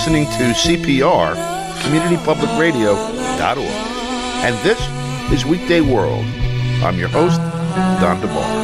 listening to CPR, CommunityPublicRadio.org. And this is Weekday World. I'm your host, Don DeBar.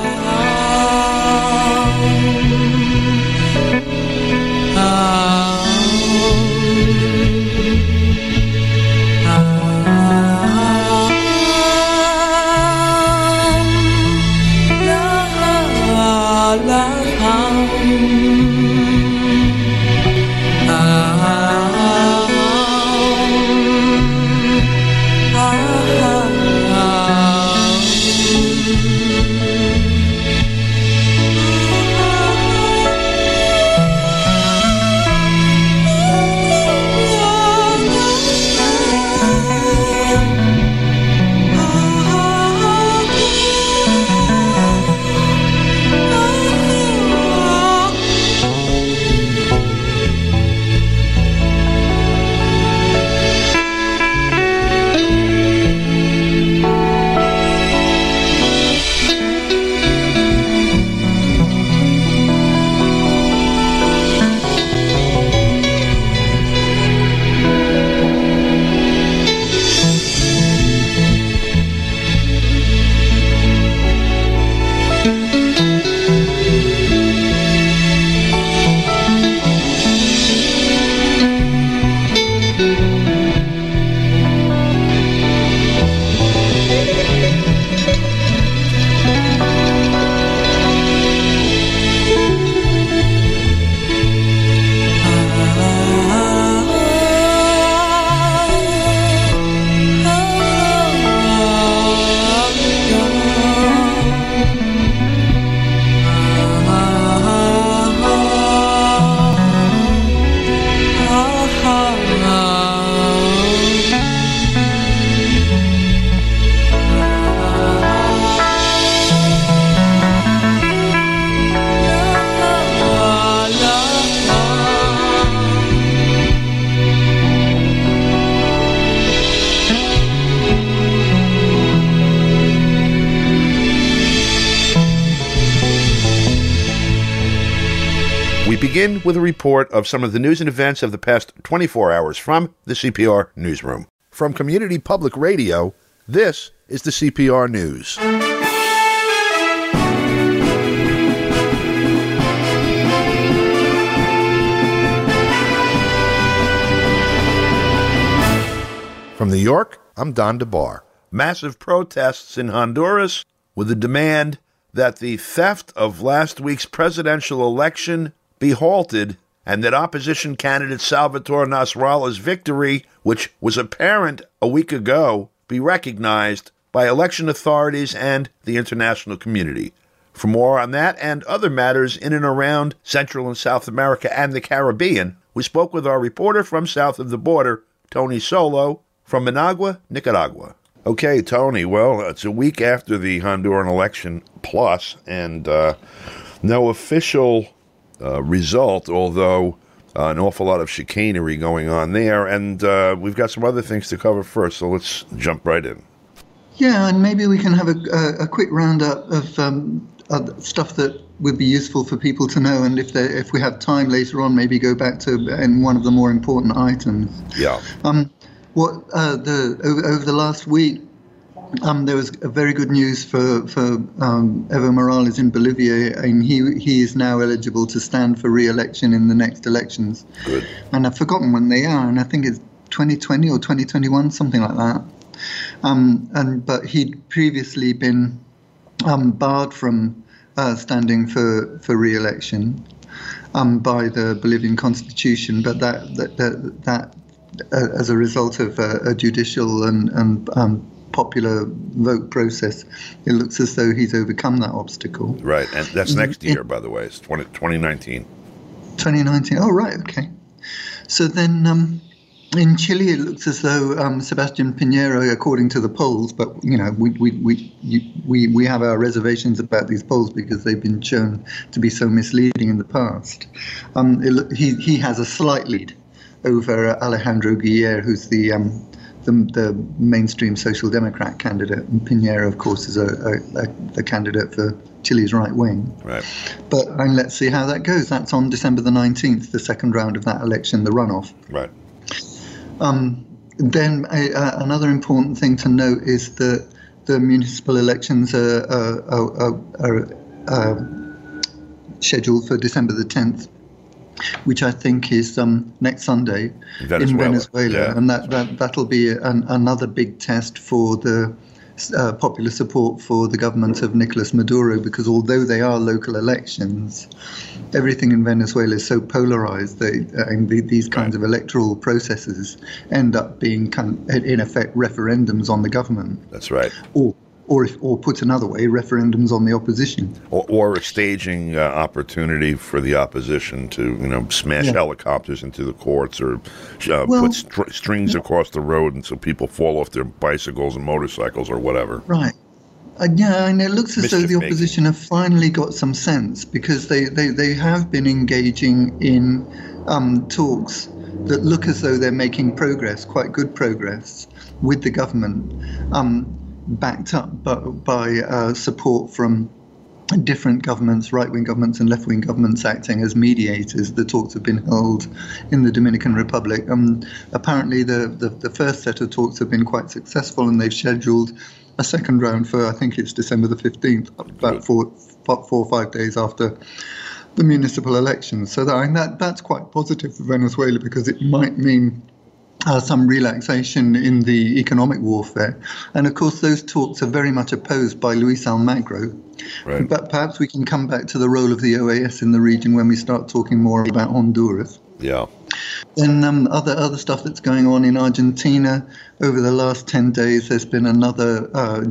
Begin with a report of some of the news and events of the past 24 hours from the CPR Newsroom. From Community Public Radio, this is the CPR News. From New York, I'm Don DeBar. Massive protests in Honduras with the demand that the theft of last week's presidential election be halted, and that opposition candidate Salvatore Nasrallah's victory, which was apparent a week ago, be recognized by election authorities and the international community. For more on that and other matters in and around Central and South America and the Caribbean, we spoke with our reporter from south of the border, Tony Solo, from Managua, Nicaragua. Okay, Tony, well, it's a week after the Honduran election plus, and no official result, although an awful lot of chicanery going on there. And we've got some other things to cover first, so let's jump right in. Yeah, and maybe we can have a quick roundup of stuff that would be useful for people to know, and if we have time later on, maybe go back to in one of the more important items. Yeah. Over the last week, there was a very good news for Evo Morales in Bolivia, and he is now eligible to stand for re-election in the next elections. Good. And I've forgotten when they are, and I think it's 2020 or 2021, something like that. But he'd previously been barred from standing for re-election by the Bolivian constitution, but that as a result of a judicial and popular vote process, it looks as though he's overcome that obstacle. Right, and that's next year, by the way. It's 2019. 2019. Oh, right, okay. So then in Chile, it looks as though Sebastián Piñera, according to the polls, but we have our reservations about these polls because they've been shown to be so misleading in the past. He has a slight lead over Alejandro Guiller, who's the the mainstream Social Democrat candidate, and Piñera, of course, is the candidate for Chile's right wing. Right. But let's see how that goes. That's on December the 19th, the second round of that election, the runoff. Right. Then another important thing to note is that the municipal elections are scheduled for December the 10th, which I think is next Sunday in Venezuela. Yeah. And that'll be another big test for the popular support for the government of Nicolas Maduro, because although they are local elections, everything in Venezuela is so polarized that these kinds of electoral processes end up being, in effect, referendums on the government. That's right. Or put another way, referendums on the opposition. Or a staging opportunity for the opposition to, smash helicopters into the courts or put strings across the road, and so people fall off their bicycles and motorcycles or whatever. Right. And it looks as though the opposition have finally got some sense, because they have been engaging in talks that look as though they're making progress, quite good progress, with the government, backed up by support from different governments, right-wing governments and left-wing governments acting as mediators. The talks have been held in the Dominican Republic. Apparently the first set of talks have been quite successful, and they've scheduled a second round for, I think it's December the 15th, about 4 or 5 days after the municipal elections. So that's quite positive for Venezuela, because it might mean some relaxation in the economic warfare. And of course, those talks are very much opposed by Luis Almagro. Right. But perhaps we can come back to the role of the OAS in the region when we start talking more about Honduras. Yeah. Then other stuff that's going on in Argentina. Over the last 10 days, there's been another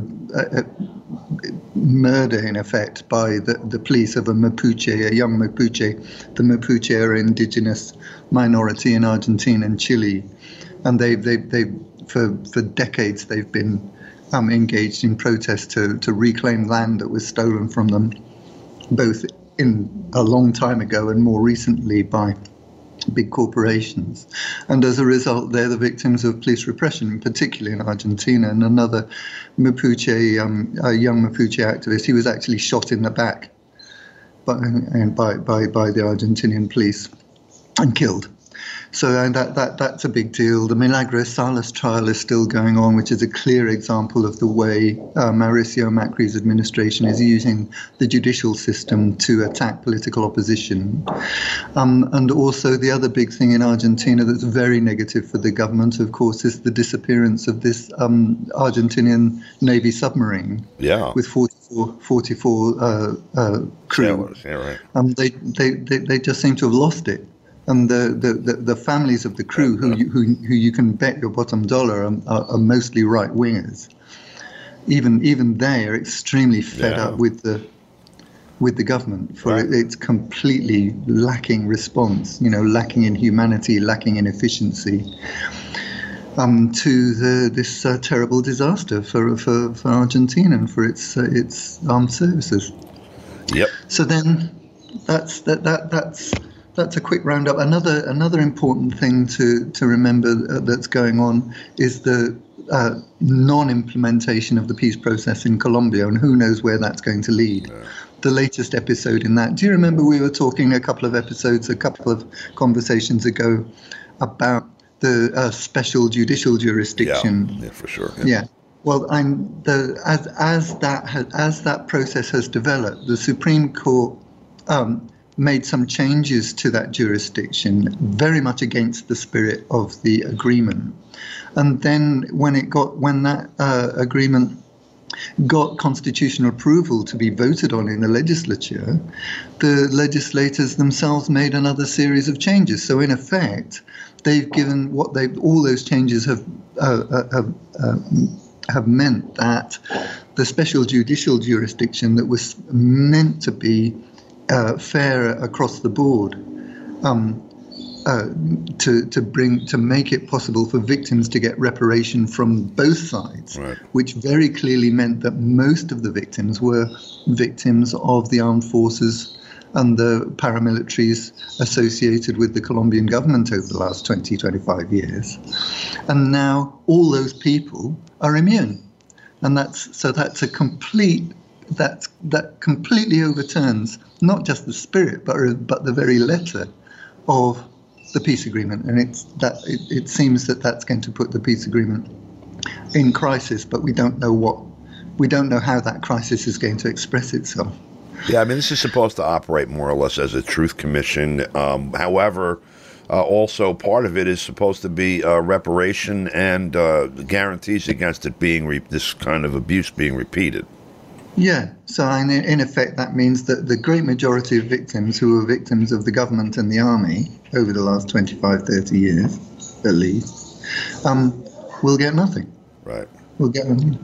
murder, in effect, by the police of a Mapuche, a young Mapuche. The Mapuche are an indigenous minority in Argentina and Chile. And they for decades they've been engaged in protests to reclaim land that was stolen from them, both in a long time ago and more recently by big corporations. And as a result, they're the victims of police repression, particularly in Argentina. And another Mapuche, a young Mapuche activist, he was actually shot in the back by the Argentinian police and killed. So that's a big deal. The Milagros Salas trial is still going on, which is a clear example of the way Mauricio Macri's administration is using the judicial system to attack political opposition. And also the other big thing in Argentina that's very negative for the government, of course, is the disappearance of this Argentinian Navy submarine. Yeah. With 44 crew. Sailors, yeah, right. They just seem to have lost it. And the families of the crew, who you can bet your bottom dollar are mostly right wingers. Even they are extremely fed up with the government for its completely lacking response. Lacking in humanity, lacking in efficiency. To this terrible disaster for Argentina and for its armed services. Yep. So then that's a quick roundup. Another important thing to remember that's going on is the non-implementation of the peace process in Colombia, and who knows where that's going to lead. Yeah. The latest episode in that. Do you remember we were talking a couple of conversations ago about the special judicial jurisdiction? Yeah, for sure. Yeah. Well, as that process has developed, the Supreme Court made some changes to that jurisdiction, very much against the spirit of the agreement. And then when that agreement got constitutional approval to be voted on in the legislature, the legislators themselves made another series of changes. So in effect, they've given all those changes have meant that the special judicial jurisdiction that was meant to be fair across the board, to make it possible for victims to get reparation from both sides, right. Which very clearly meant that most of the victims were victims of the armed forces and the paramilitaries associated with the Colombian government over the last 20, 25 years. And now all those people are immune. And that's a complete, that completely overturns not just the spirit, but the very letter of the peace agreement. And it seems that that's going to put the peace agreement in crisis, but we don't know how that crisis is going to express itself. Yeah, I mean, this is supposed to operate more or less as a truth commission. However, also part of it is supposed to be reparation and guarantees against it being this kind of abuse being repeated. Yeah, so in effect that means that the great majority of victims who were victims of the government and the army over the last 25, 30 years, at least, will get nothing. Right. We'll get them.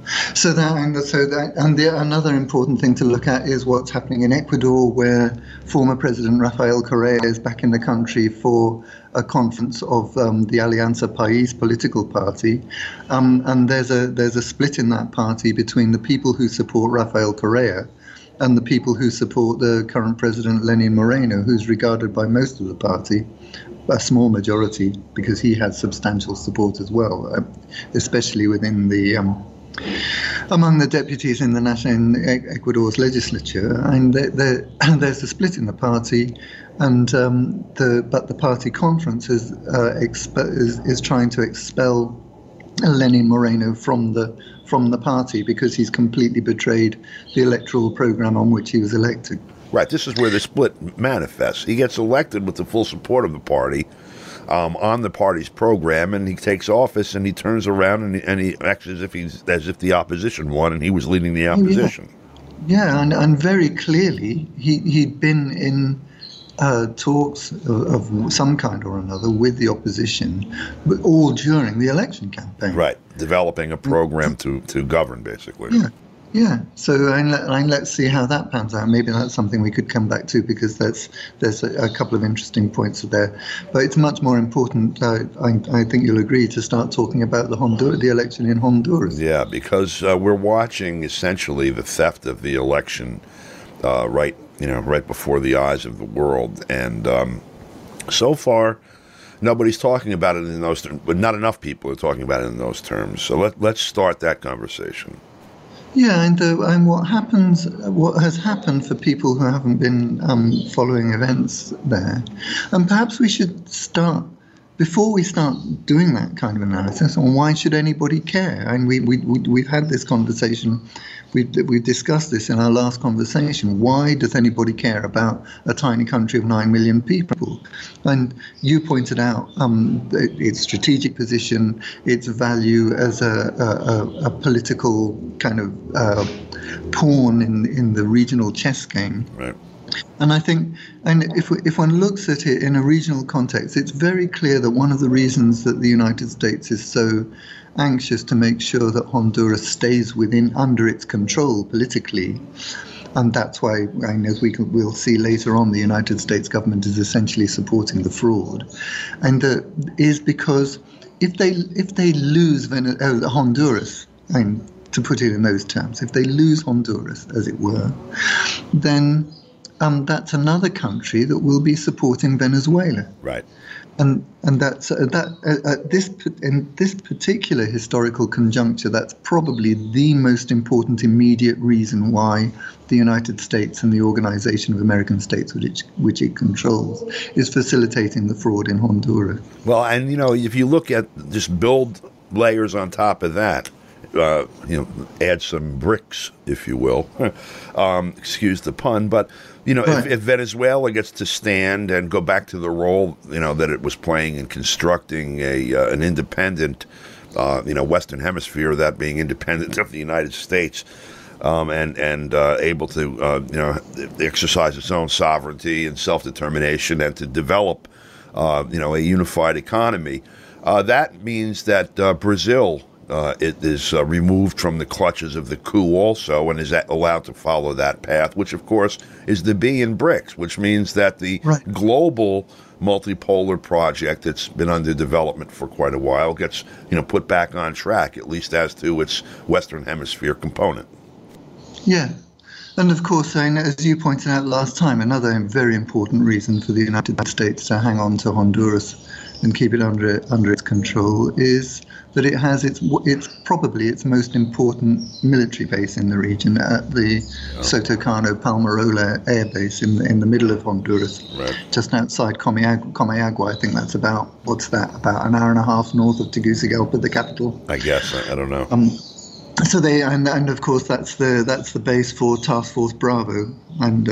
Another important thing to look at is what's happening in Ecuador, where former President Rafael Correa is back in the country for a conference of the Alianza País political party, and there's a split in that party between the people who support Rafael Correa and the people who support the current president Lenin Moreno, who's regarded by most of the party, a small majority, because he has substantial support as well, especially within the among the deputies in Ecuador's legislature. And there's a split in the party, and but the party conference is trying to expel Lenin Moreno from the party because he's completely betrayed the electoral program on which he was elected. Right. This is where the split manifests. He gets elected with the full support of the party on the party's program, and he takes office, and he turns around and he acts as if the opposition won, and he was leading the opposition. Yeah, and very clearly he'd been in talks of some kind or another with the opposition, but all during the election campaign. Right. Developing a program to govern, basically. Yeah. Yeah, so let's see how that pans out. Maybe that's something we could come back to, because there's a couple of interesting points there. But it's much more important, I think you'll agree, to start talking about the election in Honduras. Yeah, because we're watching essentially the theft of the election right before the eyes of the world, and so far nobody's talking about it in those terms. But not enough people are talking about it in those terms. So let's start that conversation. Yeah, and what has happened for people who haven't been following events there, and perhaps we should start, before we start doing that kind of analysis on why should anybody care. And we've had this conversation, we've discussed this in our last conversation. Why does anybody care about a tiny country of 9 million people? And you pointed out its strategic position, its value as a political kind of pawn in the regional chess game. Right. And I think, and if one looks at it in a regional context, it's very clear that one of the reasons that the United States is so anxious to make sure that Honduras stays under its control politically, and that's why, as we'll see later on, the United States government is essentially supporting the fraud, and is because if they lose Honduras, and to put it in those terms, if they lose Honduras, as it were, then that's another country that will be supporting Venezuela. Right. And that's in this particular historical conjuncture, that's probably the most important immediate reason why the United States and the Organization of American States, which it controls, is facilitating the fraud in Honduras. Well, and if you look at just build layers on top of that, add some bricks, if you will. Excuse the pun, but right. if Venezuela gets to stand and go back to the role that it was playing in constructing an independent, Western Hemisphere, that being independent of the United States, and able to exercise its own sovereignty and self-determination, and to develop a unified economy, that means that Brazil. It is removed from the clutches of the coup also, and is allowed to follow that path, which, of course, is the B in BRICS, which means that the global multipolar project that's been under development for quite a while gets put back on track, at least as to its Western Hemisphere component. Yeah. And of course, as you pointed out last time, another very important reason for the United States to hang on to Honduras and keep it under its control is that it has it's probably its most important military base in the region at the Sotocano Palmarola Air Base in the middle of Honduras, Right. just outside Comayagua. I think that's about an hour and a half north of Tegucigalpa, the capital. I guess. I don't know. So they and of course that's the base for Task Force Bravo, and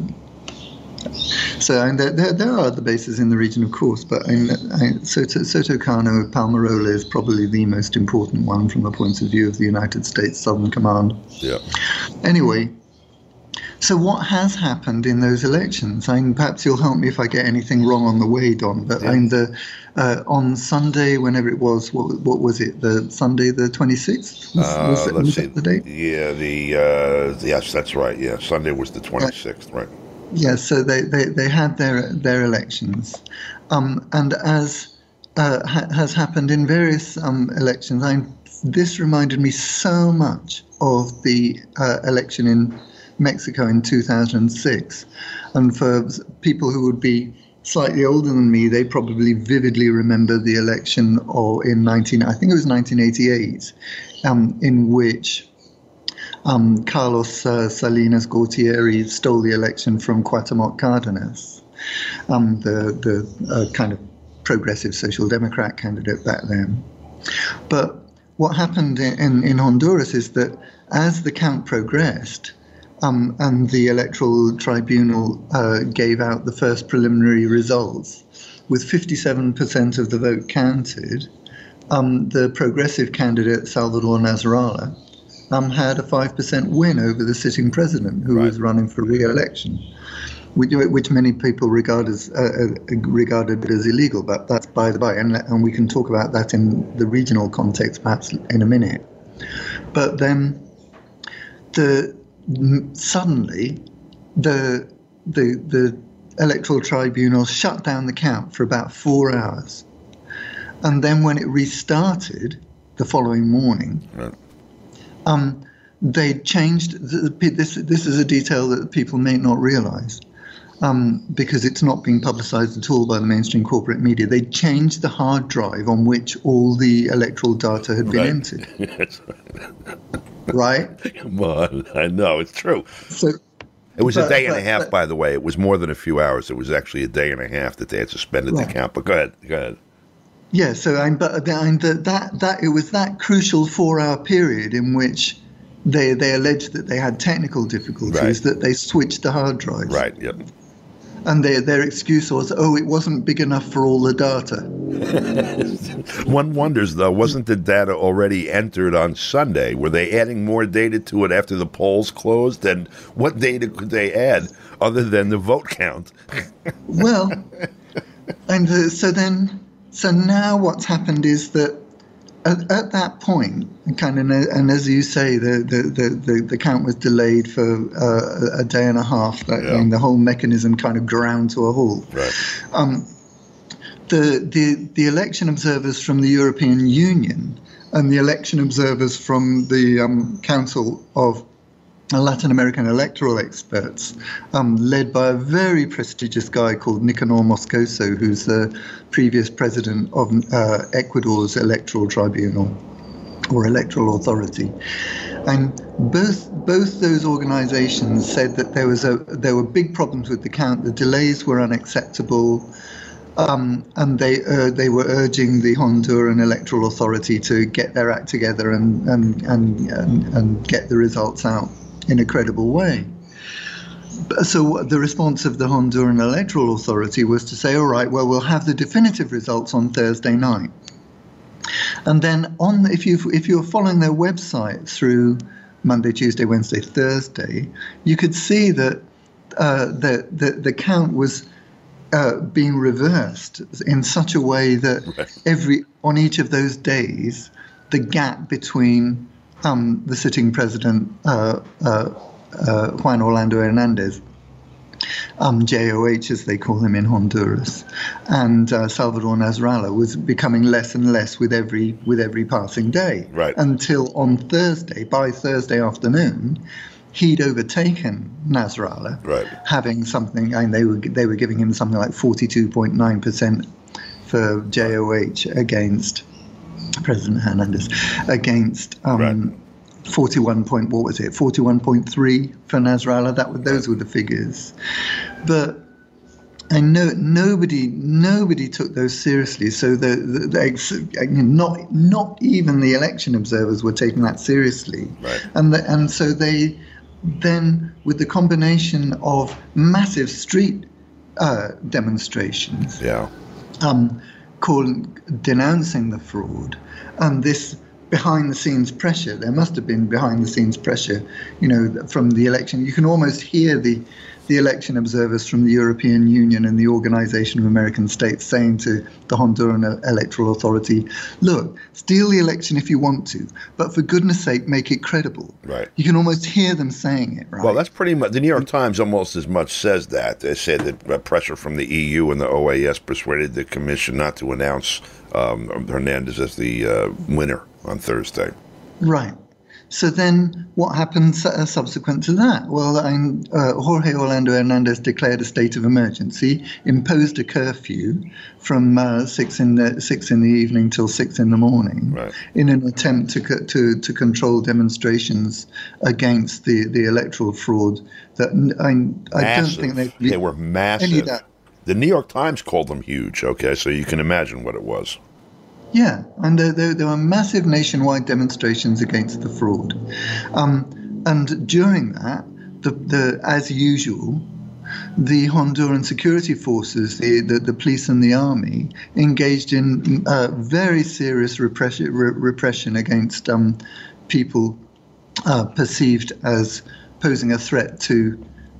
there are other bases in the region, of course, but Sotocano Palmarola is probably the most important one from the point of view of the United States Southern Command. Yeah. Anyway, so what has happened in those elections? Perhaps you'll help me if I get anything wrong on the way, Don. But on Sunday, whenever it was, what was it? The Sunday, the 26th. Was that the date? Yeah. Yes, that's right. Yeah, Sunday was the 26th. Right. Yeah. So they had their elections, and as has happened in various elections, this reminded me so much of the election in Mexico in 2006, and for people who would be slightly older than me, they probably vividly remember the election in 1988, in which Carlos Salinas Gortieri stole the election from Cuauhtemoc Cárdenas, the kind of progressive social democrat candidate back then. But what happened in Honduras is that as the count progressed, and the Electoral Tribunal gave out the first preliminary results, with 57% of the vote counted, the progressive candidate Salvador Nasralla had a 5% win over the sitting president, who was running for re-election, which many people regarded as illegal, but that's by the by, and we can talk about that in the regional context perhaps in a minute. But then suddenly, the Electoral Tribunal shut down the count for about 4 hours, and then when it restarted the following morning, they changed. This is a detail that people may not realise, because it's not being publicised at all by the mainstream corporate media. They changed the hard drive on which all the electoral data had been entered. Right? Come on, I know, it's true. So, it was a day and a half, by the way. It was more than a few hours. It was actually a day and a half that they had suspended the count. But go ahead. Yeah, so it was that crucial 4-hour period in which they alleged that they had technical difficulties, that they switched the hard drives. Right, yep. And their excuse was, it wasn't big enough for all the data. One wonders, though, wasn't the data already entered on Sunday? Were they adding more data to it after the polls closed? And what data could they add other than the vote count? Well, and so now what's happened is that at that point, and as you say, the count was delayed for a day and a half. And the whole mechanism kind of ground to a halt. Right. The election observers from the European Union and the election observers from the Council of Latin American electoral experts, led by a very prestigious guy called Nicanor Moscoso, who's the previous president of Ecuador's Electoral Tribunal or Electoral Authority. And both those organizations said that there were big problems with the count. The delays were unacceptable. And they were urging the Honduran Electoral Authority to get their act together and get the results out in a credible way. So the response of the Honduran Electoral Authority was to say, all right, well, we'll have the definitive results on Thursday night. And then if you're following their website through Monday, Tuesday, Wednesday, Thursday, you could see that the count was being reversed in such a way that on each of those days, the gap between the sitting president, Juan Orlando Hernandez, JOH as they call him in Honduras, and Salvador Nasralla was becoming less and less with every passing day. Right. Until by Thursday afternoon, he'd overtaken Nasrallah, Right. having something, and they were giving him something like 42.9% for JOH against President Hernandez, against 41.3 for Nasrallah. Those were the figures, but I know nobody took those seriously. So not even the election observers were taking that seriously, right. and so they then, with the combination of massive street demonstrations, denouncing the fraud, and this behind-the-scenes pressure. There must have been behind-the-scenes pressure, from the election. You can almost hear the election observers from the European Union and the Organization of American States saying to the Honduran Electoral Authority, look, steal the election if you want to, but for goodness sake, make it credible. Right. You can almost hear them saying it, right? Well, that's pretty much, the New York Times almost as much says that. They said that pressure from the EU and the OAS persuaded the commission not to announce Hernandez as the winner on Thursday. Right. So then what happened subsequent to that? Well, Jorge Orlando Hernandez declared a state of emergency, imposed a curfew from 6 in the evening till 6 in the morning, right, in an attempt to control demonstrations against the electoral fraud. That I don't think they were massive. The New York Times called them huge. Okay, so you can imagine what it was. Yeah, and there were massive nationwide demonstrations against the fraud, and during that, as usual, the Honduran security forces, the police and the army, engaged in very serious repression against people perceived as posing a threat to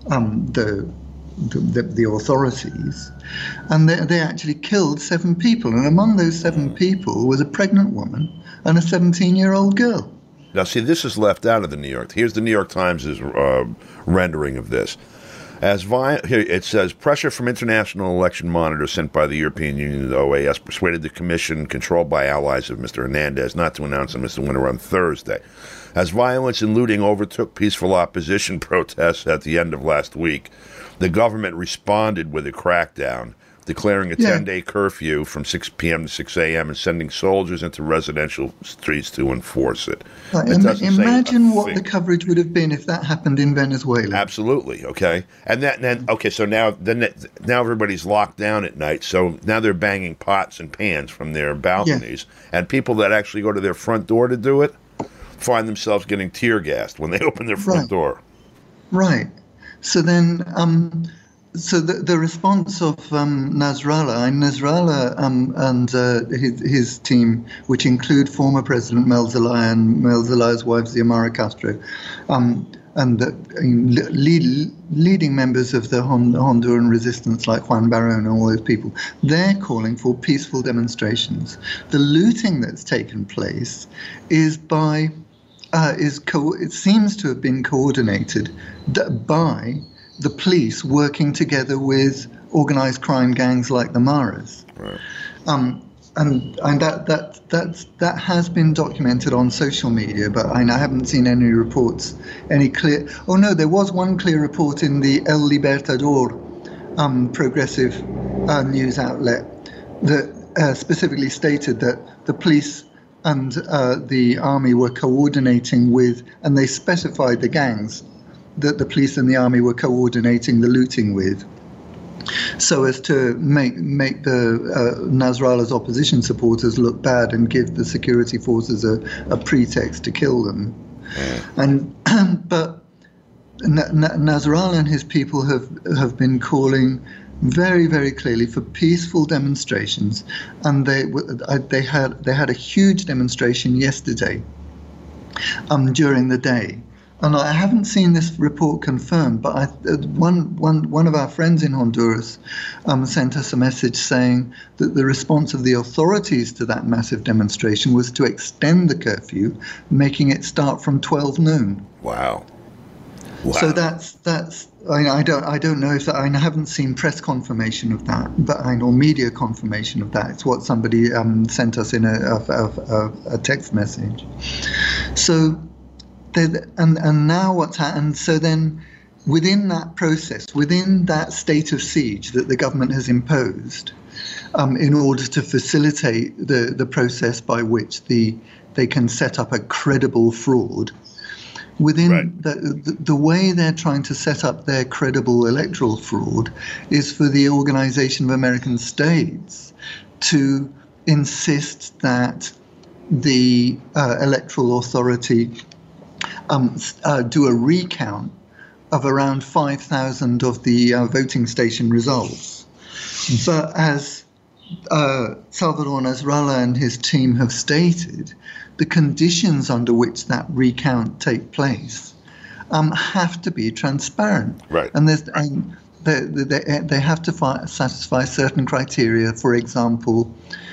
the authorities, and they actually killed 7 people, and among those 7 people was a pregnant woman and a 17-year-old girl. Now, see, this is left out of the New York. Here's the New York Times' rendering of this. Here it says, pressure from international election monitors sent by the European Union and the OAS persuaded the commission, controlled by allies of Mr. Hernandez, not to announce him as the winner on Thursday. As violence and looting overtook peaceful opposition protests at the end of last week, the government responded with a crackdown, declaring a 10-day curfew from 6 p.m. to 6 a.m. and sending soldiers into residential streets to enforce it. Imagine what the coverage would have been if that happened in Venezuela. Absolutely, okay. And so now everybody's locked down at night, so now they're banging pots and pans from their balconies, and people that actually go to their front door to do it find themselves getting tear gassed when they open their front door. Right. So then, the response of Nasrallah and his team, which include former President Mel Zelaya and Mel Zelaya's wife Xiomara Castro, and leading members of the Honduran resistance like Juan Barón and all those people, they're calling for peaceful demonstrations. The looting that's taken place is it seems to have been coordinated by the police working together with organized crime gangs like the Maras. Right. And that has been documented on social media, but I haven't seen any reports, any clear. Oh no, there was one clear report in the El Libertador progressive news outlet that specifically stated that the police and the army were coordinating with, and they specified the gangs that the police and the army were coordinating the looting with, so as to make the Nasrallah's opposition supporters look bad and give the security forces a pretext to kill them. But Nasrallah and his people have been calling very, very clearly for peaceful demonstrations, and they had a huge demonstration yesterday during the day. And I haven't seen this report confirmed, but one of our friends in Honduras sent us a message saying that the response of the authorities to that massive demonstration was to extend the curfew, making it start from 12 noon. Wow. So that's. I don't know if that. I haven't seen press confirmation of that, but or media confirmation of that. It's what somebody sent us in a text message. So And now what's happened? So then, within that process, within that state of siege that the government has imposed, in order to facilitate the process by which they can set up a credible fraud, within the way they're trying to set up their credible electoral fraud is for the Organization of American States to insist that the electoral authority do a recount of around 5,000 of the voting station results. But as Salvador Nasrallah and his team have stated, the conditions under which that recount take place have to be transparent. Right. And they have to satisfy certain criteria. For example,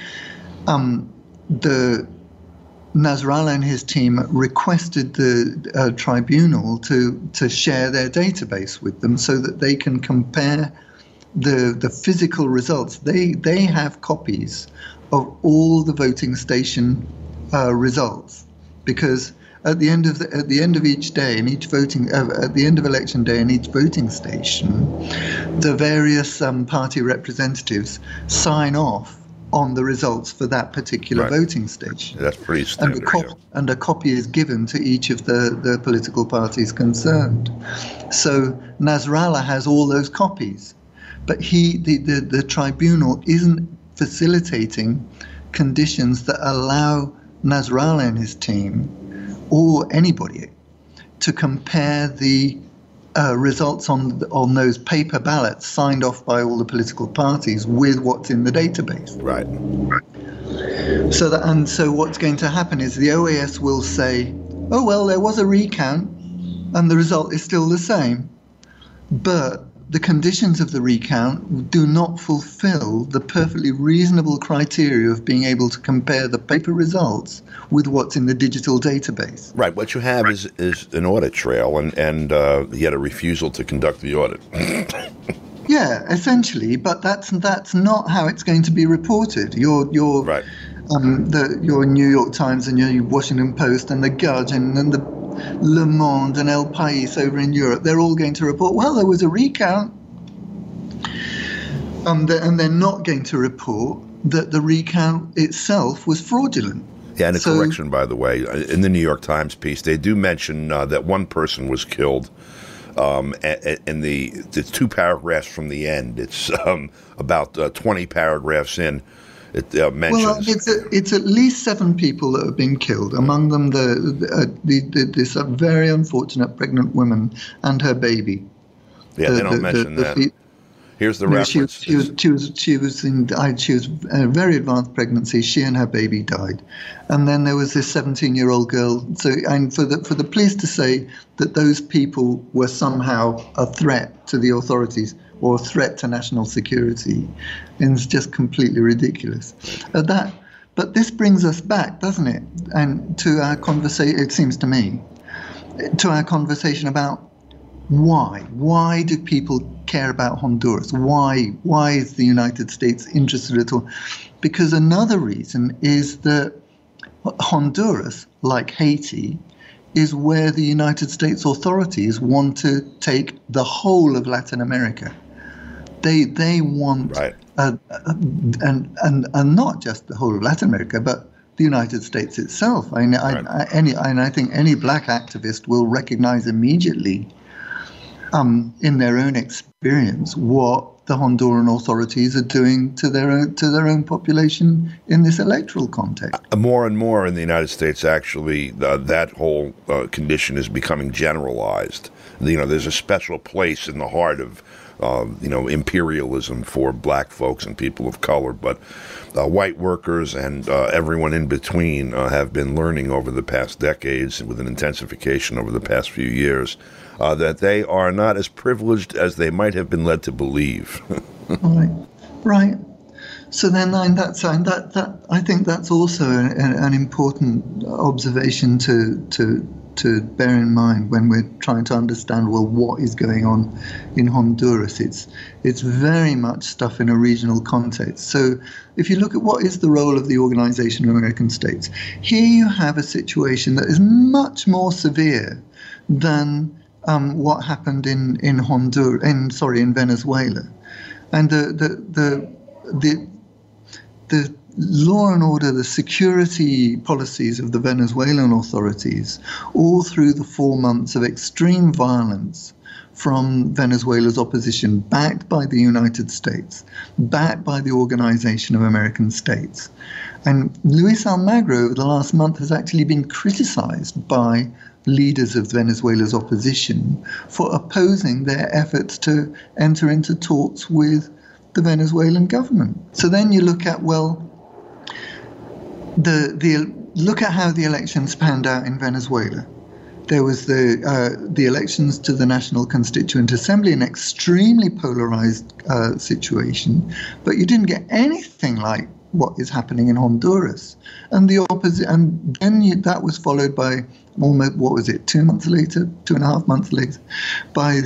the Nasrallah and his team requested the tribunal to share their database with them so that they can compare the physical results. They have copies of all the voting station results, because at the end of each day and each voting at the end of election day in each voting station, the various party representatives sign off on the results for that particular voting station. That's pretty standard. And a copy is given to each of the political parties concerned. So Nasrallah has all those copies, but the tribunal isn't facilitating conditions that allow Nasrallah and his team, or anybody, to compare the results on those paper ballots signed off by all the political parties with what's in the database. Right. So what's going to happen is the OAS will say, oh, well, there was a recount and the result is still the same, but the conditions of the recount do not fulfill the perfectly reasonable criteria of being able to compare the paper results with what's in the digital database. Right. What you have is an audit trail, and yet a refusal to conduct the audit. Yeah, essentially, but that's not how it's going to be reported. Your right. Your New York Times and your Washington Post and the Guardian and the Le Monde and El País over in Europe, they're all going to report, well, there was a recount. And they're not going to report that the recount itself was fraudulent. Yeah, and a correction, by the way, in the New York Times piece, they do mention that one person was killed. And it's 2 paragraphs from the end. It's about 20 paragraphs in. It mentions. Well, it's at least 7 people that have been killed. Among them, this very unfortunate pregnant woman and her baby. Yeah, they don't mention that. Here's the reference. She was in a very advanced pregnancy. She and her baby died, and then there was this 17-year-old girl. So, and for the police to say that those people were somehow a threat to the authorities or a threat to national security is just completely ridiculous. But this brings us back, doesn't it? And to our conversation, it seems to me, to our conversation about why. Why do people care about Honduras? Why is the United States interested at all? Because another reason is that Honduras, like Haiti, is where the United States authorities want to take the whole of Latin America. They want, right. and not just the whole of Latin America, but the United States itself. I think any black activist will recognize immediately, in their own experience, what the Honduran authorities are doing to their own population in this electoral context. More and more in the United States, actually, that whole condition is becoming generalized. There's a special place in the heart of imperialism for black folks and people of color, but white workers and everyone in between have been learning over the past decades, with an intensification over the past few years, that they are not as privileged as they might have been led to believe. Right. So then that I think that's also an important observation to to bear in mind when we're trying to understand, well, what is going on in Honduras. It's very much stuff in a regional context. So if you look at what is the role of the Organization of American States, here you have a situation that is much more severe than what happened in Venezuela. And the law and order, the security policies of the Venezuelan authorities, all through the 4 months of extreme violence from Venezuela's opposition, backed by the United States, backed by the Organization of American States. And Luis Almagro over the last month has actually been criticized by leaders of Venezuela's opposition for opposing their efforts to enter into talks with the Venezuelan government. So then you look at, well, look at how the elections panned out in Venezuela. There was the elections to the National Constituent Assembly, an extremely polarized situation, but you didn't get anything like what is happening in Honduras. And the opposite, and then that was followed by almost, 2.5 months later, by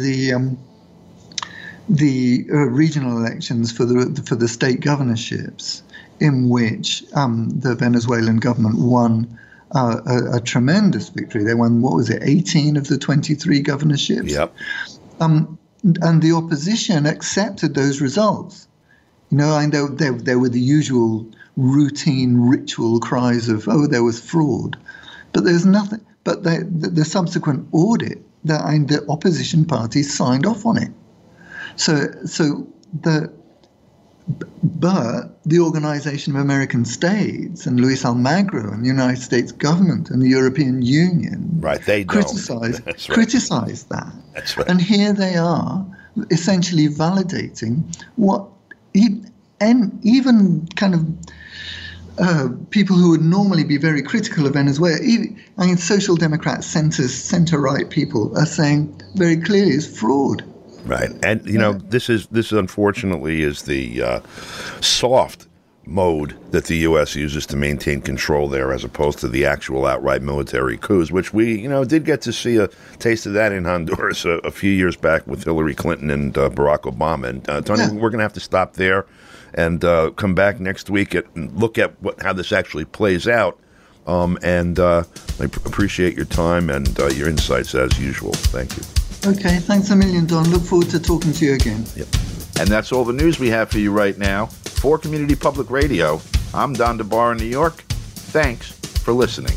the regional elections for the state governorships, in which the Venezuelan government won a tremendous victory. They won, 18 of the 23 governorships? Yep. And the opposition accepted those results. And there were the usual routine ritual cries of, oh, there was fraud. But there's nothing. But the subsequent audit, the opposition parties signed off on it. But the Organization of American States and Luis Almagro and the United States government and the European Union criticized that. That's right. And here they are essentially validating what even kind of people who would normally be very critical of Venezuela, social democrats, center-right people are saying very clearly it's fraud. Right. And, this unfortunately is the soft mode that the U.S. uses to maintain control there, as opposed to the actual outright military coups, which we, did get to see a taste of that in Honduras a few years back with Hillary Clinton and Barack Obama. And, Tony, we're going to have to stop there and come back next week and look at how this actually plays out. And I appreciate your time and your insights as usual. Thank you. Okay, thanks a million, Don. Look forward to talking to you again. Yep. And that's all the news we have for you right now. For Community Public Radio, I'm Don DeBar in New York. Thanks for listening.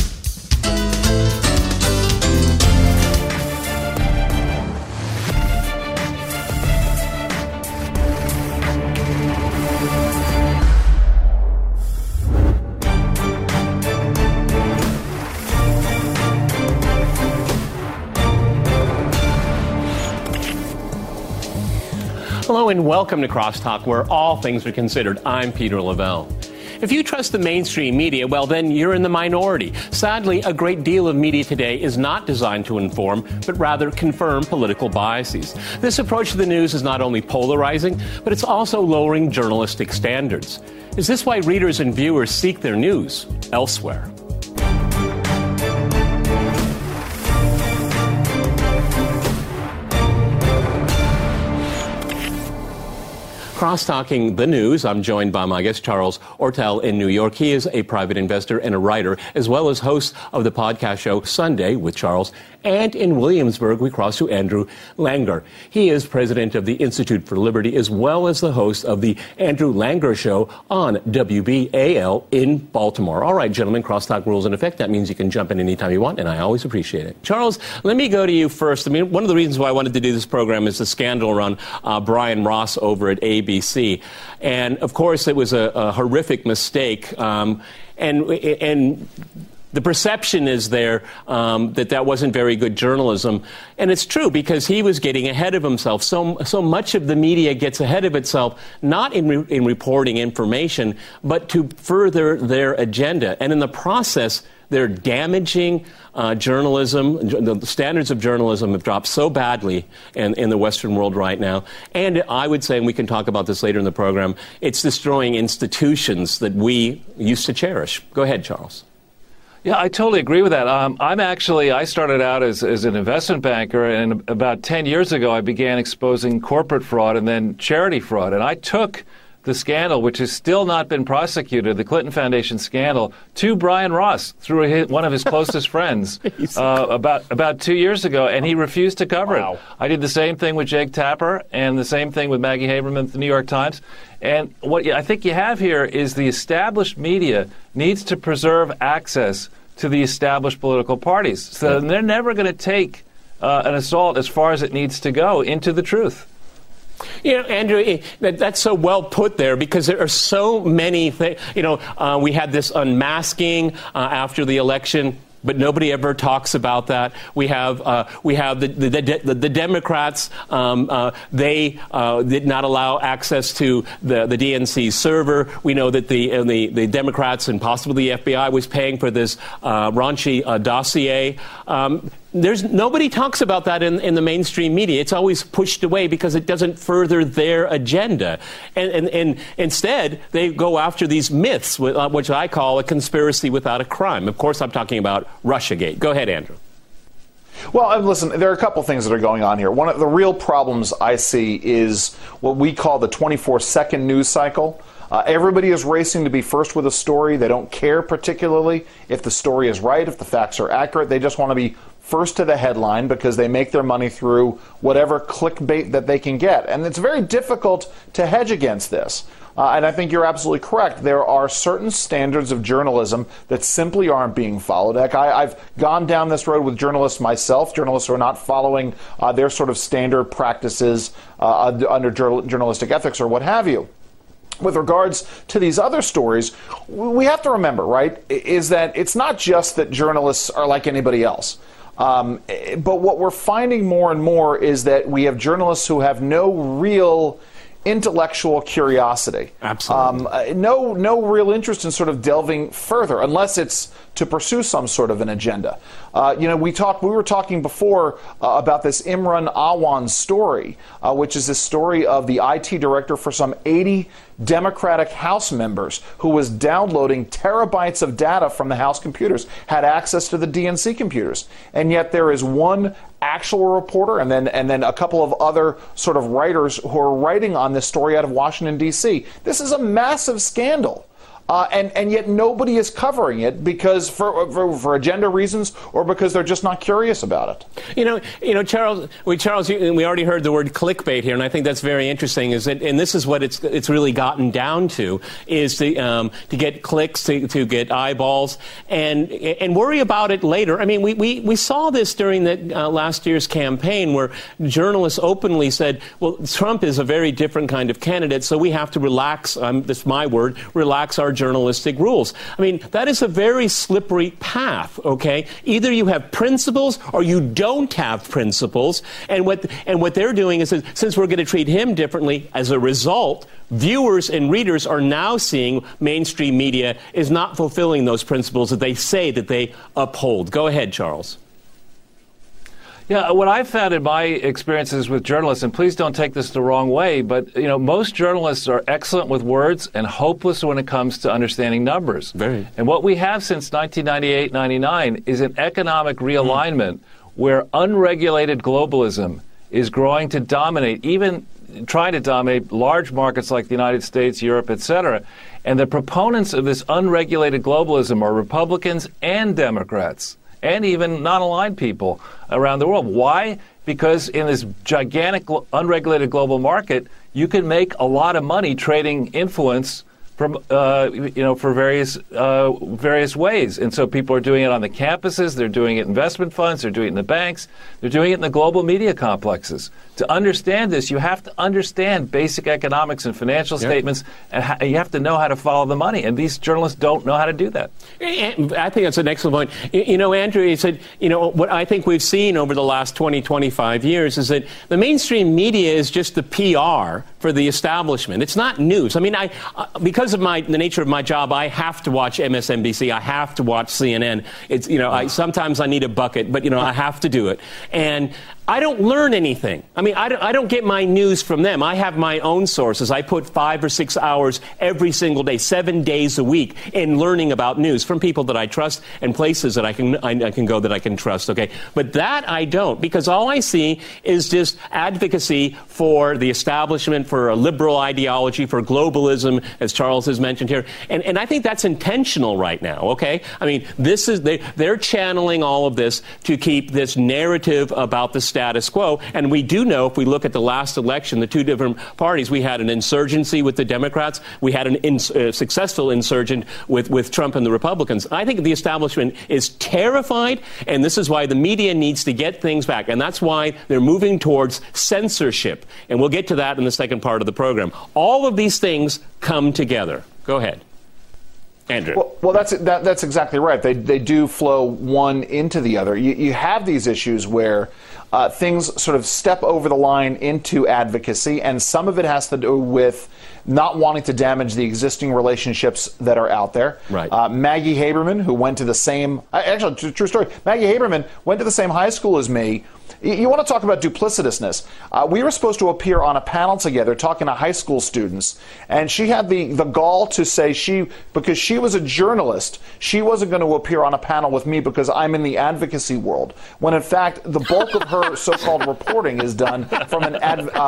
Hello and welcome to Crosstalk, where all things are considered. I'm Peter Lavelle. If you trust the mainstream media, well, then you're in the minority. Sadly, a great deal of media today is not designed to inform, but rather confirm political biases. This approach to the news is not only polarizing, but it's also lowering journalistic standards. Is this why readers and viewers seek their news elsewhere? Crosstalking the news, I'm joined by my guest, Charles Ortel in New York. He is a private investor and a writer, as well as host of the podcast show Sunday with Charles. And in Williamsburg, we cross to Andrew Langer. He is president of the Institute for Liberty, as well as the host of the Andrew Langer Show on WBAL in Baltimore. All right, gentlemen, Crosstalk rules in effect. That means you can jump in anytime you want, and I always appreciate it. Charles, let me go to you first. I mean, one of the reasons why I wanted to do this program is the scandal around Brian Ross over at ABC. And, of course, it was a horrific mistake. And the perception is there that wasn't very good journalism. And it's true, because he was getting ahead of himself. So much of the media gets ahead of itself, not in reporting information, but to further their agenda. And in the process, they're damaging journalism. The standards of journalism have dropped so badly in the Western world right now. And I would say, and we can talk about this later in the program, it's destroying institutions that we used to cherish. Go ahead, Charles. Yeah, I totally agree with that. I started out as an investment banker, and about 10 years ago, I began exposing corporate fraud and then charity fraud. And I took the scandal, which has still not been prosecuted, the Clinton Foundation scandal, to Brian Ross through one of his closest friends about 2 years ago, and he refused to cover it. I did the same thing with Jake Tapper and the same thing with Maggie Haberman at the New York Times. And what I think you have here is the established media needs to preserve access to the established political parties. So they're never going to take an assault as far as it needs to go into the truth. You know, Andrew, that's so well put there, because there are so many things. You know, we had this unmasking after the election, but nobody ever talks about that. We have the Democrats. They did not allow access to the DNC server. We know that the Democrats and possibly the FBI was paying for this raunchy dossier. Nobody talks about that in the mainstream media. It's always pushed away because it doesn't further their agenda. And instead, they go after these myths, which I call a conspiracy without a crime. Of course, I'm talking about Russiagate. Go ahead, Andrew. Well, listen, there are a couple things that are going on here. One of the real problems I see is what we call the 24-second news cycle. Everybody is racing to be first with a story. They don't care particularly if the story is right, if the facts are accurate. They just want to be first to the headline because they make their money through whatever clickbait that they can get. And it's very difficult to hedge against this. And I think you're absolutely correct. There are certain standards of journalism that simply aren't being followed. Heck, I've gone down this road with journalists myself, journalists who are not following their sort of standard practices under journalistic ethics or what have you. With regards to these other stories, we have to remember, right, is that it's not just that journalists are like anybody else. But what we're finding more and more is that we have journalists who have no real intellectual curiosity. Absolutely. No real interest in sort of delving further, unless it's to pursue some sort of an agenda. We were talking before about this Imran Awan story, which is this story of the IT director for some 80 Democratic House members who was downloading terabytes of data from the House computers, had access to the DNC computers. And yet there is one actual reporter and then a couple of other sort of writers who are writing on this story out of Washington, D.C. This is a massive scandal. And yet nobody is covering it because for agenda reasons or because they're just not curious about it. You know, Charles, we already heard the word clickbait here, and I think that's very interesting. And this is what it's really gotten down to, is to get clicks, to get eyeballs, and worry about it later. I mean, we saw this during the last year's campaign, where journalists openly said, "Well, Trump is a very different kind of candidate, so we have to relax." That's my word. Relax our journalistic rules. I mean, that is a very slippery path, okay? Either you have principles or you don't have principles. And what they're doing is that since we're going to treat him differently, as a result, viewers and readers are now seeing mainstream media is not fulfilling those principles that they say that they uphold. Go ahead, Charles. Yeah, what I've found in my experiences with journalists, and please don't take this the wrong way, but most journalists are excellent with words and hopeless when it comes to understanding numbers. Very. And what we have since 1998-99 is an economic realignment where unregulated globalism is growing to dominate, even trying to dominate large markets like the United States, Europe, etc. And the proponents of this unregulated globalism are Republicans and Democrats, and even non-aligned people around the world. Why? Because in this gigantic unregulated global market, you can make a lot of money trading influence from for various ways. And so people are doing it on the campuses, they're doing it in investment funds, they're doing it in the banks, they're doing it in the global media complexes. To understand this, you have to understand basic economics and financial statements, and you have to know how to follow the money. And these journalists don't know how to do that. I think that's an excellent point. Andrew, you said, what I think we've seen over the last 20, 25 years is that the mainstream media is just the PR for the establishment. It's not news. I mean, because because of the nature of my job, I have to watch MSNBC. I have to watch CNN. It's, sometimes I need a bucket, but, I have to do it. And I don't learn anything. I mean, I don't get my news from them. I have my own sources. I put 5 or 6 hours every single day, 7 days a week, in learning about news from people that I trust and places that I can go that I can trust. Okay, but that I don't, because all I see is just advocacy for the establishment, for a liberal ideology, for globalism, as Charles has mentioned here, and I think that's intentional right now. Okay, I mean, they're channeling all of this to keep this narrative about the status quo. And we do know, if we look at the last election, the two different parties, we had an insurgency with the Democrats. We had a successful insurgent with Trump and the Republicans. I think the establishment is terrified, and this is why the media needs to get things back. And that's why they're moving towards censorship. And we'll get to that in the second part of the program. All of these things come together. Go ahead, Andrew. Well, that's exactly right. They do flow one into the other. You have these issues where things sort of step over the line into advocacy, and some of it has to do with not wanting to damage the existing relationships that are out there. Right. Maggie Haberman, who went to the same, actually, true story, Maggie Haberman went to the same high school as me. You want to talk about duplicitousness. We were supposed to appear on a panel together talking to high school students, and she had the gall to say because she was a journalist, she wasn't going to appear on a panel with me because I'm in the advocacy world, when in fact the bulk of her so-called reporting is done from an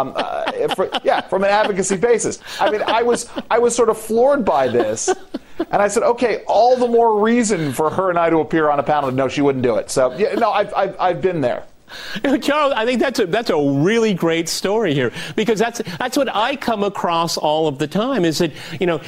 advocacy basis. I mean, I was sort of floored by this. And I said, okay, all the more reason for her and I to appear on a panel. No, she wouldn't do it. So, I've been there. Charles, I think that's a really great story here, because that's what I come across all of the time. Is that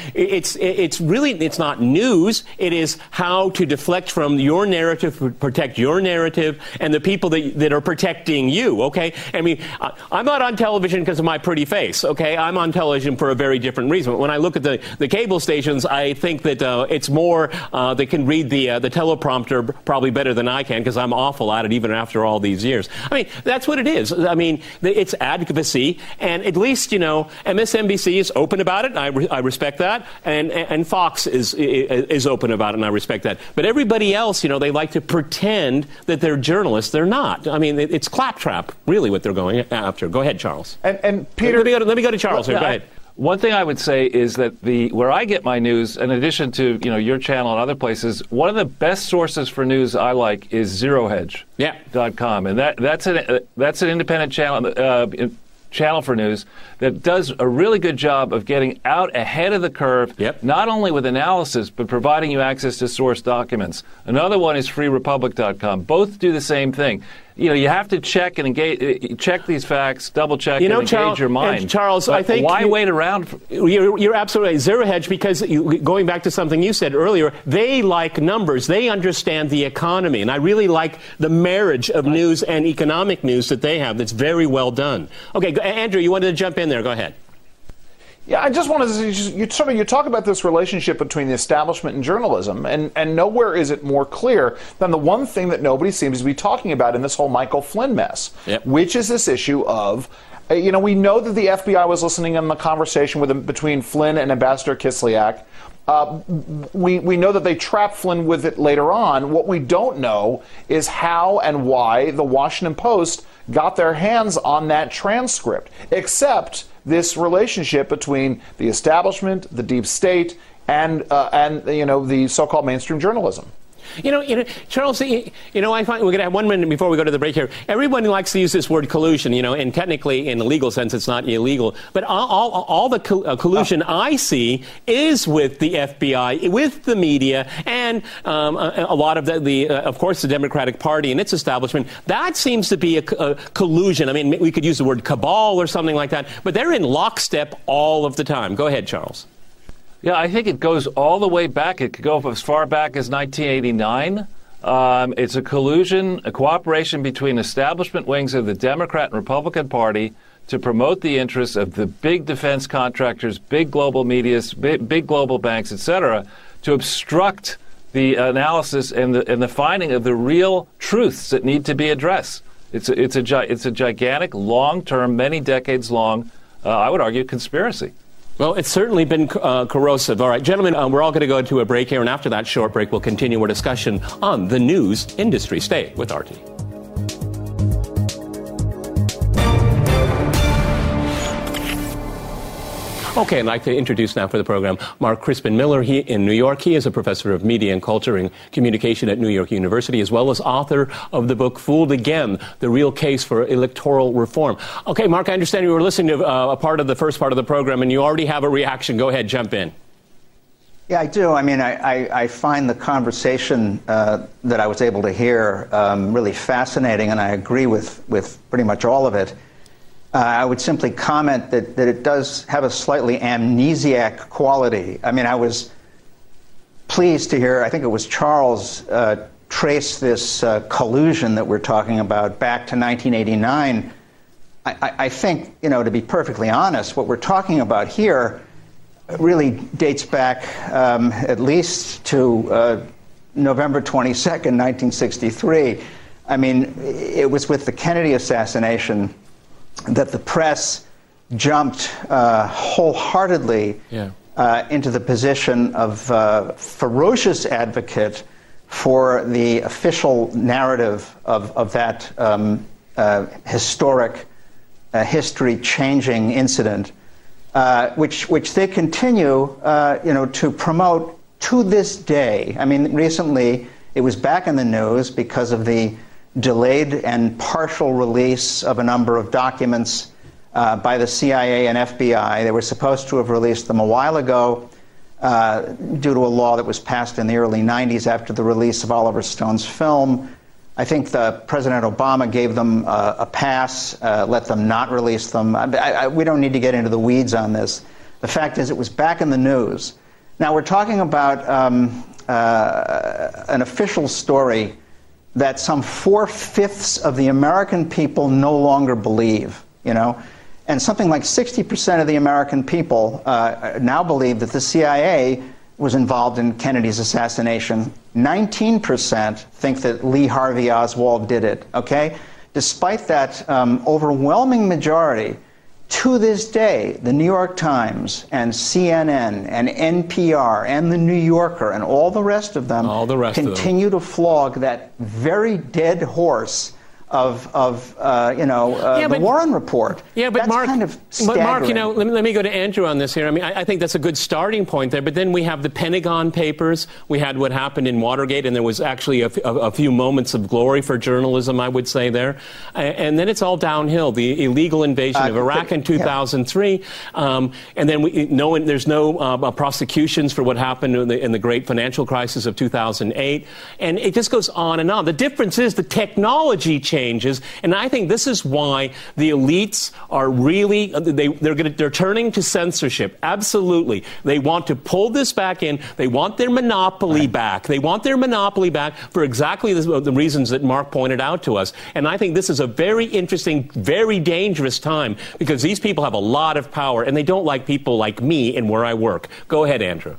it's not news. It is how to deflect from your narrative, protect your narrative, and the people that are protecting you. Okay, I mean, I'm not on television because of my pretty face. Okay, I'm on television for a very different reason. When I look at the cable stations, I think that it's more they can read the teleprompter probably better than I can, because I'm awful at it even after all these years. I mean, that's what it is. I mean, it's advocacy, and at least, MSNBC is open about it, and I respect that, and Fox is open about it, and I respect that. But everybody else, they like to pretend that they're journalists. They're not. I mean, it's claptrap, really, what they're going after. Go ahead, Charles. And Peter, let me go to Charles here. Go ahead. One thing I would say is that where I get my news, in addition to your channel and other places, one of the best sources for news I like is ZeroHedge.com, and that's an independent channel for news that does a really good job of getting out ahead of the curve, not only with analysis, but providing you access to source documents. Another one is FreeRepublic.com. Both do the same thing. You have to check and check these facts, double check, and engage your mind. Charles, but I think why wait around? You're absolutely right. Zero Hedge, because going back to something you said earlier, they like numbers. They understand the economy, and I really like the marriage of news and economic news that they have. That's very well done. Okay, Andrew, you wanted to jump in there. Go ahead. Yeah, I just wanted to you talk about this relationship between the establishment and journalism, and nowhere is it more clear than the one thing that nobody seems to be talking about in this whole Michael Flynn mess, which is this issue of, we know that the FBI was listening in the conversation between Flynn and Ambassador Kislyak. We know that they trapped Flynn with it later on. What we don't know is how and why the Washington Post got their hands on that transcript, except this relationship between the establishment, the deep state, and the so-called mainstream journalism. Charles, I find we're going to have 1 minute before we go to the break here. Everyone likes to use this word collusion, and technically, in a legal sense, it's not illegal. But all the collusion I see is with the FBI, with the media, and a lot of of course, the Democratic Party and its establishment. That seems to be a collusion. I mean, we could use the word cabal or something like that, but they're in lockstep all of the time. Go ahead, Charles. Yeah, I think it goes all the way back. It could go as far back as 1989. It's a collusion, a cooperation between establishment wings of the Democrat and Republican Party to promote the interests of the big defense contractors, big global medias, big global banks, etc., to obstruct the analysis and the finding of the real truths that need to be addressed. It's a gigantic, long-term, many decades long, I would argue, conspiracy. Well, it's certainly been corrosive. All right, gentlemen, we're all going to go into a break here, and after that short break, we'll continue our discussion on the news industry. Stay with RT. Okay, I'd like to introduce now for the program Mark Crispin Miller. He in New York. He is a professor of media and culture and communication at New York University, as well as author of the book Fooled Again, The Real Case for Electoral Reform. Okay, Mark, I understand you were listening to a part of the first part of the program, and you already have a reaction. Go ahead, jump in. Yeah, I do. I mean, I find the conversation that I was able to hear really fascinating, and I agree with pretty much all of it. I would simply comment that it does have a slightly amnesiac quality. I mean, I was pleased to hear, I think it was Charles, trace this collusion that we're talking about back to 1989. I think, to be perfectly honest, what we're talking about here really dates back at least to November 22nd, 1963. I mean, it was with the Kennedy assassination that the press jumped wholeheartedly into the position of ferocious advocate for the official narrative of that historic, history-changing incident, which they continue, to promote to this day. I mean, recently it was back in the news because of the delayed and partial release of a number of documents by the CIA and FBI. They were supposed to have released them a while ago due to a law that was passed in the early 90s after the release of Oliver Stone's film. I think President Obama gave them a pass, let them not release them. We don't need to get into the weeds on this. The fact is it was back in the news. Now we're talking about an official story that some 4/5 of the American people no longer believe, and something like 60% of the American people now believe that the CIA was involved in Kennedy's assassination. 19% think that Lee Harvey Oswald did it, okay? Despite that overwhelming majority, to this day, the New York Times and CNN and NPR and the New Yorker and all the rest of them continue to flog that very dead horse of the Warren Report. Yeah, but that's Mark, kind of staggering. let me go to Andrew on this here. I mean, I think that's a good starting point there. But then we have the Pentagon Papers. We had what happened in Watergate, and there was actually a few moments of glory for journalism, I would say there. And then it's all downhill. The illegal invasion of Iraq in 2003, and then there's no prosecutions for what happened in the great financial crisis of 2008, and it just goes on and on. The difference is the technology changes, and I think this is why the elites are really they're turning to censorship. Absolutely, they want to pull this back in. They want their monopoly back. They want their monopoly back for exactly the reasons that Mark pointed out to us. And I think this is a very interesting, very dangerous time because these people have a lot of power, and they don't like people like me and where I work. Go ahead, Andrew.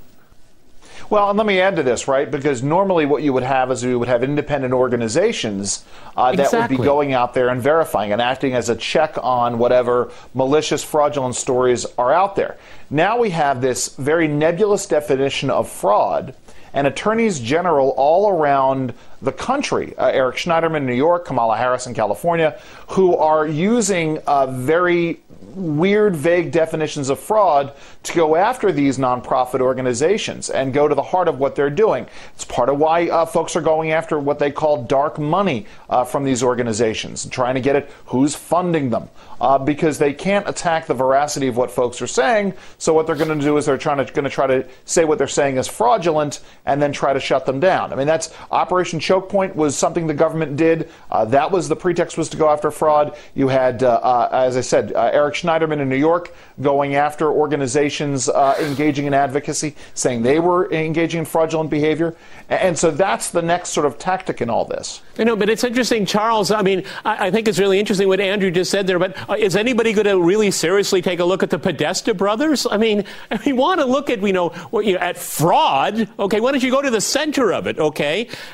Well, and let me add to this, right? Because normally what you would have is you would have independent organizations that would be going out there and verifying and acting as a check on whatever malicious, fraudulent stories are out there. Now we have this very nebulous definition of fraud, and attorneys general all around the country, Eric Schneiderman in New York, Kamala Harris in California, who are using very weird, vague definitions of fraud to go after these nonprofit organizations and go to the heart of what they're doing. It's part of why folks are going after what they call dark money from these organizations, trying to get at who's funding them, because they can't attack the veracity of what folks are saying. So what they're going to do is they're going to try to say what they're saying is fraudulent and then try to shut them down. I mean, that's Operation Choke Point was something the government did. That was the pretext, was to go after fraud. You had, as I said, Eric Schneiderman in New York going after organizations engaging in advocacy, saying they were engaging in fraudulent behavior. And so that's the next sort of tactic in all this. But it's interesting, Charles. I mean, I think it's really interesting what Andrew just said there. But is anybody going to really seriously take a look at the Podesta brothers? I mean, if you want to look at, at fraud, okay, why don't you go to the center of it, okay? I mean,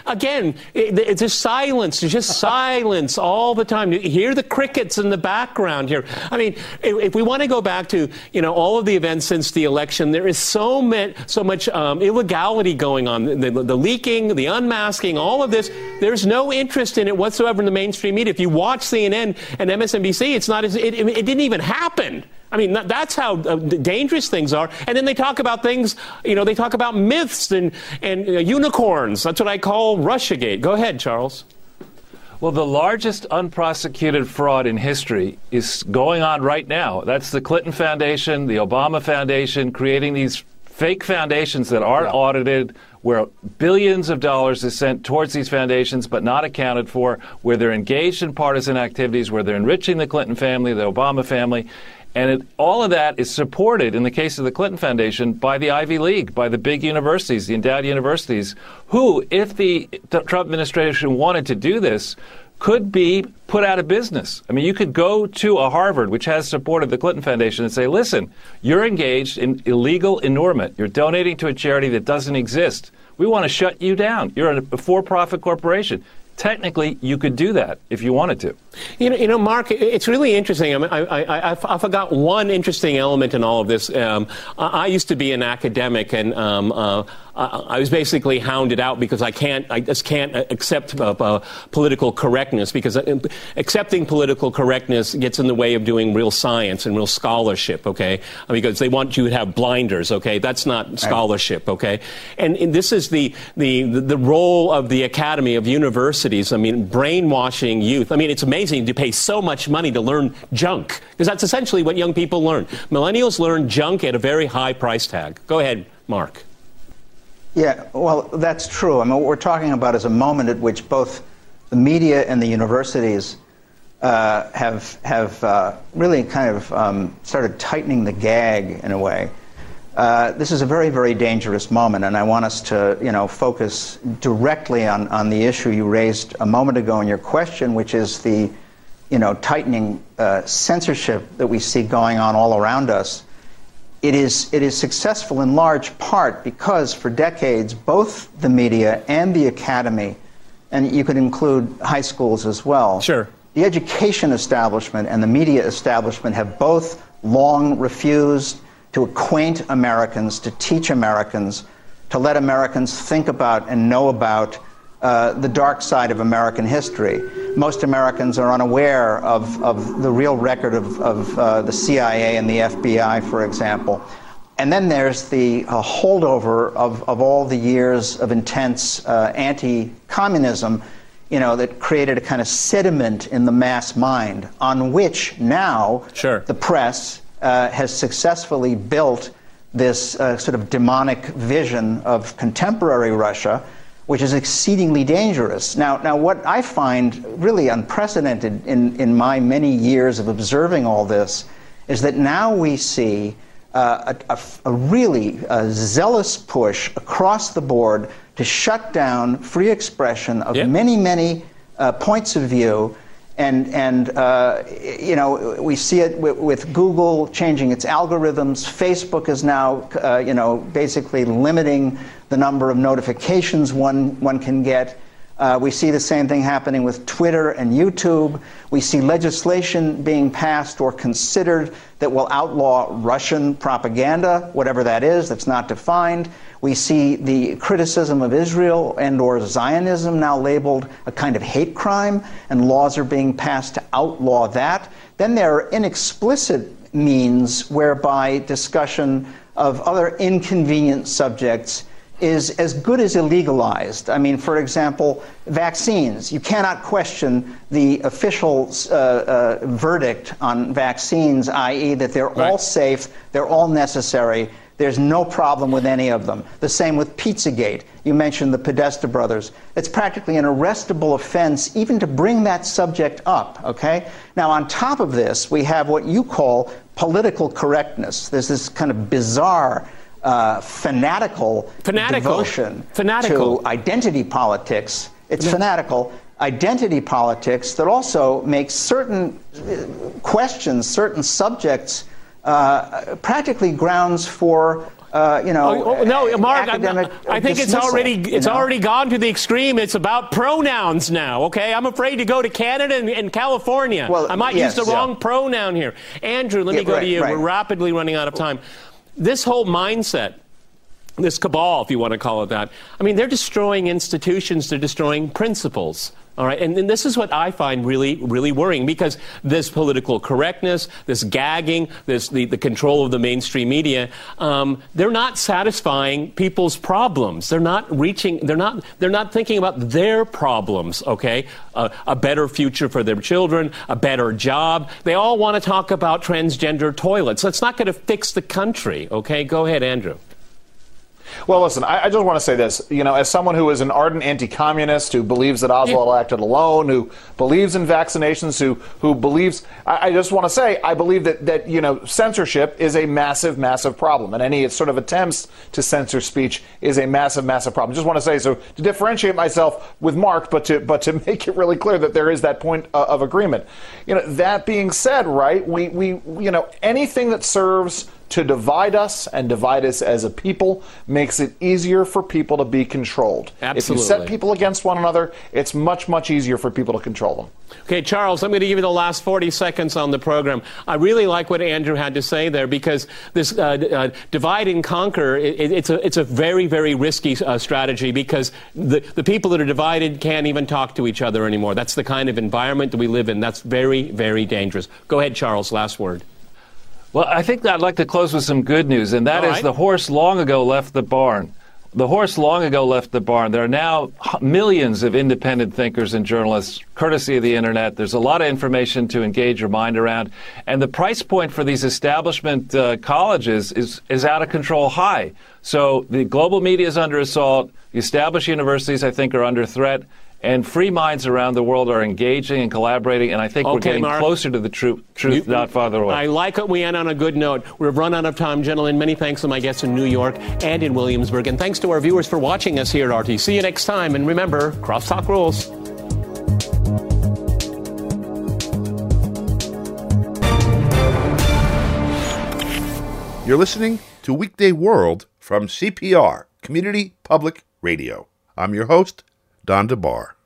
again, it's just silence. It's just silence all the time. You hear the crickets in the background here. I mean, if we want to go back to, all of the events since the election, there is so much illegality going on. The leaking, the unmasking, all of this. There's no interest in it whatsoever in the mainstream media. If you watch CNN and MSNBC, it didn't even happen. I mean, that's how dangerous things are. And then they talk about things, they talk about myths and unicorns. That's what I call Russiagate. Go ahead, Charles. Well, the largest unprosecuted fraud in history is going on right now. That's the Clinton Foundation, the Obama Foundation, creating these fake foundations that aren't audited, where billions of dollars is sent towards these foundations but not accounted for, where they're engaged in partisan activities, where they're enriching the Clinton family, the Obama family. And all of that is supported, in the case of the Clinton Foundation, by the Ivy League, by the big universities, the endowed universities, who, if the Trump administration wanted to do this, could be put out of business. I mean, you could go to a Harvard, which has supported the Clinton Foundation, and say, listen, you're engaged in illegal enormement. You're donating to a charity that doesn't exist. We want to shut you down. You're a for-profit corporation. Technically, you could do that if you wanted to. Mark, it's really interesting. I mean, I forgot one interesting element in all of this. I used to be an academic, and I was basically hounded out because I just can't accept political correctness, because accepting political correctness gets in the way of doing real science and real scholarship, okay? Because they want you to have blinders, okay? That's not scholarship, okay? And this is the role of the academy, of universities. I mean, brainwashing youth. I mean, it's amazing to pay so much money to learn junk, because that's essentially what young people learn. Millennials learn junk at a very high price tag. Go ahead, Mark. Yeah, well, that's true. I mean, what we're talking about is a moment at which both the media and the universities have really kind of started tightening the gag in a way. This is a very, very dangerous moment, and I want us to, focus directly on the issue you raised a moment ago in your question, which is the, tightening censorship that we see going on all around us. It is successful in large part because for decades, both the media and the academy, and you could include high schools as well. Sure. The education establishment and the media establishment have both long refused to acquaint Americans, to teach Americans, to let Americans think about and know about the dark side of American history. Most Americans are unaware of the real record of the CIA and the FBI, for example. And then there's the holdover of all the years of intense anti-communism, that created a kind of sediment in the mass mind on which now the press has successfully built this sort of demonic vision of contemporary Russia, which is exceedingly dangerous. Now, what I find really unprecedented in my many years of observing all this is that now we see a really zealous push across the board to shut down free expression of many points of view. And we see it with Google changing its algorithms. Facebook is now, basically limiting the number of notifications one can get. We see the same thing happening with Twitter and YouTube. We see legislation being passed or considered that will outlaw Russian propaganda, whatever that is, that's not defined. We see the criticism of Israel and or Zionism now labeled a kind of hate crime, and laws are being passed to outlaw that. Then there are inexplicit means whereby discussion of other inconvenient subjects is as good as illegalized. I mean, for example, vaccines. You cannot question the official verdict on vaccines, i.e. that they're all safe, they're all necessary. There's no problem with any of them. The same with Pizzagate. You mentioned the Podesta brothers. It's practically an arrestable offense even to bring that subject up, okay? Now, on top of this, we have what you call political correctness. There's this kind of bizarre fanatical devotion to identity politics. It's fanatical identity politics that also makes certain questions, certain subjects, practically grounds for No, Mark, I think it's dismissal, already gone to the extreme. It's about pronouns now, okay? I'm afraid to go to Canada and California. Well, I might use the wrong pronoun here. Andrew, let me go to you. Right. We're rapidly running out of time. This whole mindset, this cabal, if you want to call it that, I mean, they're destroying institutions, they're destroying principles. All right, and this is what I find really, really worrying, because this political correctness, this gagging, the control of the mainstream media, they're not satisfying people's problems. They're not thinking about their problems. Okay, a better future for their children, a better job. They all want to talk about transgender toilets. That's not going to fix the country. Okay, go ahead, Andrew. Well, listen, I just want to say this. As someone who is an ardent anti-communist, who believes that Oswald acted alone, who believes in vaccinations, who believes, I just want to say, I believe that censorship is a massive, massive problem, and any sort of attempts to censor speech is a massive, massive problem. Just want to say, so to differentiate myself with Mark, but to make it really clear that there is that point of agreement. That being said, right, we anything that serves to divide us and divide us as a people makes it easier for people to be controlled. Absolutely. If you set people against one another, it's much, much easier for people to control them. Okay, Charles, I'm going to give you the last 40 seconds on the program. I really like what Andrew had to say there, because this divide and conquer, it's a very, very risky strategy, because the people that are divided can't even talk to each other anymore. That's the kind of environment that we live in. That's very, very dangerous. Go ahead, Charles, last word. Well, I think I'd like to close with some good news, and that is the horse long ago left the barn. The horse long ago left the barn. There are now millions of independent thinkers and journalists, courtesy of the internet. There's a lot of information to engage your mind around. And the price point for these establishment colleges is out of control high. So the global media is under assault. The established universities, I think, are under threat. And free minds around the world are engaging and collaborating, and I think we're getting closer to the truth, not farther away. I like it. We end on a good note. We've run out of time, gentlemen. Many thanks to my guests in New York and in Williamsburg. And thanks to our viewers for watching us here at RT. See you next time. And remember, crosstalk rules. You're listening to Weekday World from CPR, Community Public Radio. I'm your host, Don DeBar.